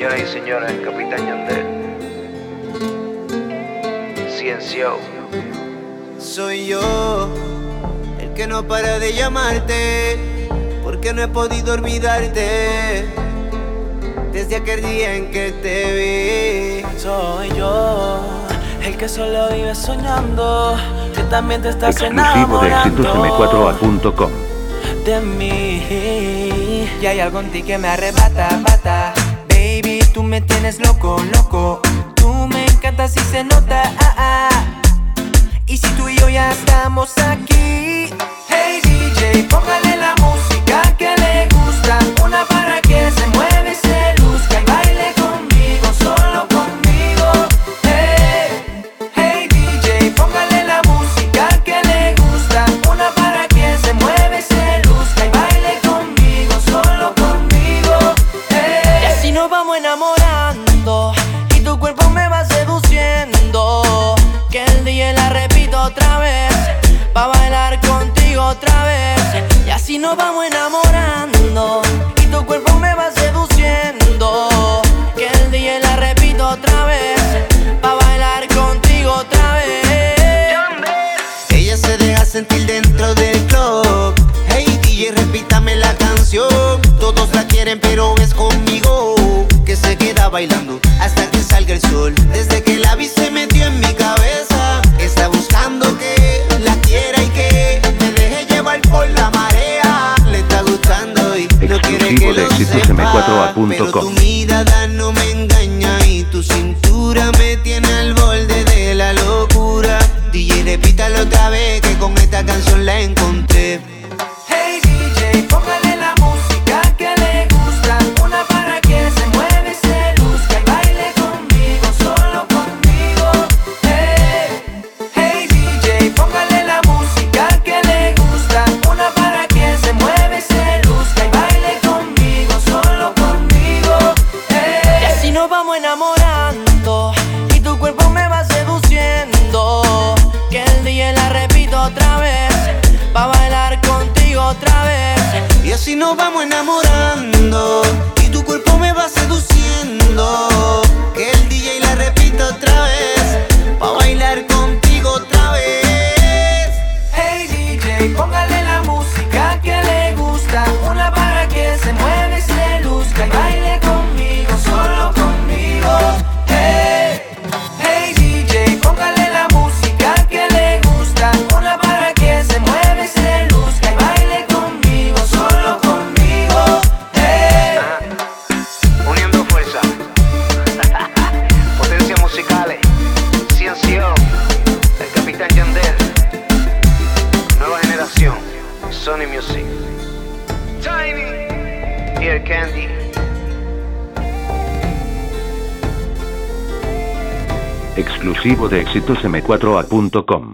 Señoras y señores, el Capitán Yandel. Ciencio. Soy yo, el que no para de llamarte, porque no he podido olvidarte desde aquel día en que te vi. Soy yo, el que solo vive soñando, que también te estás Exclusivo de exitosm4a.com. de mí. Y hay algo en ti que me arrebata, bata. Baby, tú me tienes loco, loco. Tú me encantas y se nota, Y si tú y yo ya estamos aquí, hey DJ, póngale la música que le gusta. Una para que se mueve, se luzca y baile conmigo, solo conmigo. Hey DJ, póngale la música que le gusta. Una para que se mueve, se luzca y baile conmigo, solo conmigo. Y así nos vamos enamorando y tu cuerpo me va seduciendo. Que el DJ la repito otra vez, pa' bailar contigo otra vez. Y así nos vamos enamorando y tu cuerpo me va seduciendo. Que el DJ la repito otra vez, pa' bailar contigo otra vez. Ella se deja sentir dentro del club. Hey DJ, repítame la canción. Todos la quieren pero es conmigo que se queda bailando hasta que salga el sol. Desde que la vi se metió en mi cabeza. Está buscando que la quiera y que me deje llevar por la marea. Le está gustando y no quiere que lo sepa, pero tu mirada no me engaña y tu cintura me tiene al borde de la locura. DJ, repítalo otra vez que con esta canción la encontré. Hey DJ, póngale la música que le gusta. Una para que se mueve, se luzca y baile conmigo, solo conmigo. Hey DJ, póngale la música que le gusta. Una para que se mueve, se luzca y baile conmigo, solo conmigo. Y así nos vamos enamorando y tu cuerpo me va seduciendo. Que el DJ la repito otra vez, pa' bailar contigo otra vez. Y así nos vamos enamorando y tu cuerpo me va seduciendo. Que el DJ la repita otra vez, pa' bailar contigo otra vez. Hey DJ, póngale la música que le gusta. Una para que se mueve, se luzca y baile conmigo, solo conmigo. Hey DJ, póngale la música que le gusta. Una para que se mueve, se luzca y baile conmigo, solo conmigo. Uniendo fuerza. Potencia musicales. Ciencio. El Capitán Yandel. Nueva generación. Sony Music. Tiny. Ear Candy. Exclusivo de exitosm4a.com.